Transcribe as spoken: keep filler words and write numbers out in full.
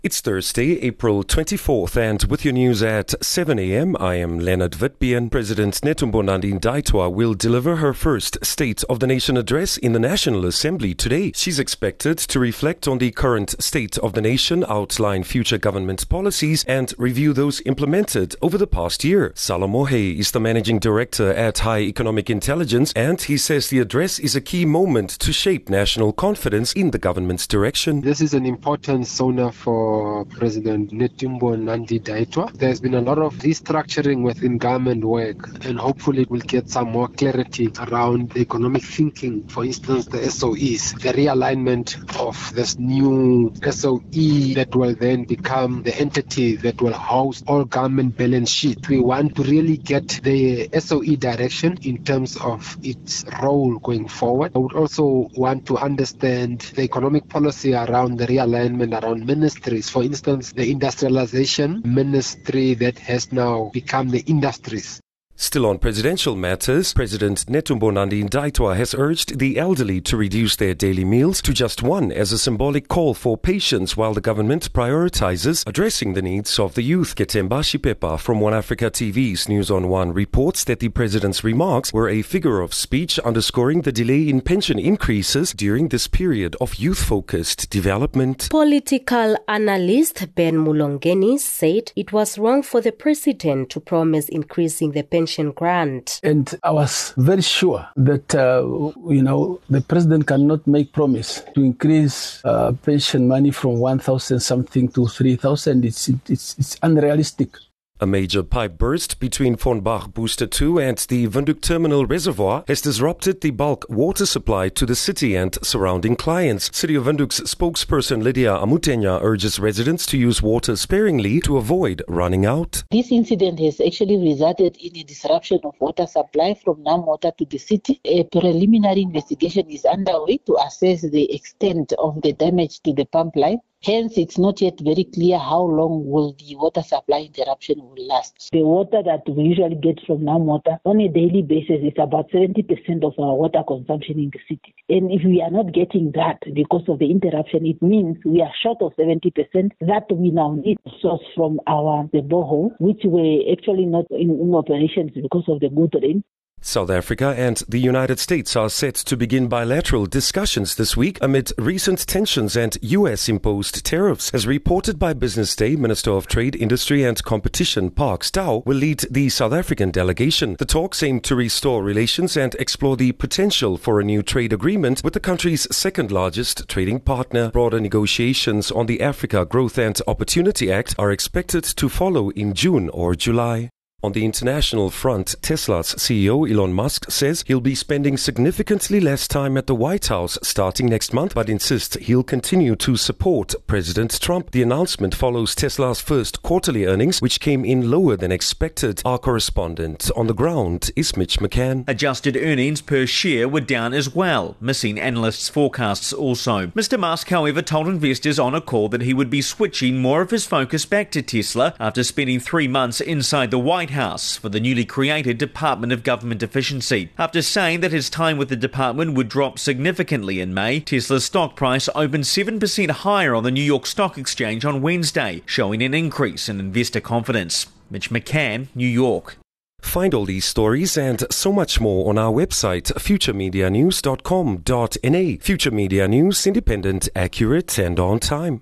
It's Thursday, April twenty-fourth, and with your news at seven a.m., I am Leonard Witbeen. President Netumbo Nandi-Ndaitwah will deliver her first State of the Nation address in the National Assembly today. She's expected to reflect on the current state of the nation, outline future government policies, and review those implemented over the past year. Sala Mohe is the managing director at High Economic Intelligence, and he says the address is a key moment to shape national confidence in the government's direction. This is an important sonar for President Netumbo Nandi-Ndaitwah. There's been a lot of restructuring within government work, and hopefully we'll get some more clarity around the economic thinking. For instance, the S O Es, the realignment of this new S O E that will then become the entity that will house all government balance sheet. We want to really get the S O E direction in terms of its role going forward. I would also want to understand the economic policy around the realignment around ministries. For instance, the industrialization ministry that has now become the industries. Still on presidential matters, President Netumbo Nandi-Ndaitwah has urged the elderly to reduce their daily meals to just one as a symbolic call for patience while the government prioritizes addressing the needs of the youth. Ketemba Shipepa from One Africa T V's News on One reports that the president's remarks were a figure of speech underscoring the delay in pension increases during this period of youth-focused development. Political analyst Ben Mulongeni said it was wrong for the president to promise increasing the pension grant. And I was very sure that, uh, you know, the president cannot make promise to increase uh, pension money from one thousand something to three thousand. It's, it's, it's unrealistic. A major pipe burst between Vonbach Booster two and the Windhoek Terminal Reservoir has disrupted the bulk water supply to the city and surrounding clients. City of Windhoek's spokesperson Lydia Amutenya urges residents to use water sparingly to avoid running out. This incident has actually resulted in a disruption of water supply from NamWater to the city. A preliminary investigation is underway to assess the extent of the damage to the pump line. Hence, it's not yet very clear how long will the water supply interruption will last. The water that we usually get from NamWater on a daily basis is about seventy percent of our water consumption in the city. And if we are not getting that because of the interruption, it means we are short of seventy percent that we now need to source from our the borehole, which were actually not in, in operations because of the good rain. South Africa and the United States are set to begin bilateral discussions this week amid recent tensions and U S-imposed tariffs. As reported by Business Day, Minister of Trade, Industry and Competition Park Staal will lead the South African delegation. The talks aim to restore relations and explore the potential for a new trade agreement with the country's second-largest trading partner. Broader negotiations on the Africa Growth and Opportunity Act are expected to follow in June or July. On the international front, Tesla's C E O Elon Musk says he'll be spending significantly less time at the White House starting next month, but insists he'll continue to support President Trump. The announcement follows Tesla's first quarterly earnings, which came in lower than expected. Our correspondent on the ground is Mitch McCann. Adjusted earnings per share were down as well, missing analysts' forecasts also. Mister Musk, however, told investors on a call that he would be switching more of his focus back to Tesla after spending three months inside the White House for the newly created Department of Government Efficiency. After saying that his time with the department would drop significantly in May, Tesla's stock price opened seven percent higher on the New York Stock Exchange on Wednesday, showing an increase in investor confidence. Mitch McCann, New York. Find all these stories and so much more on our website, future media news dot com dot n a. Future Media News, independent, accurate and on time.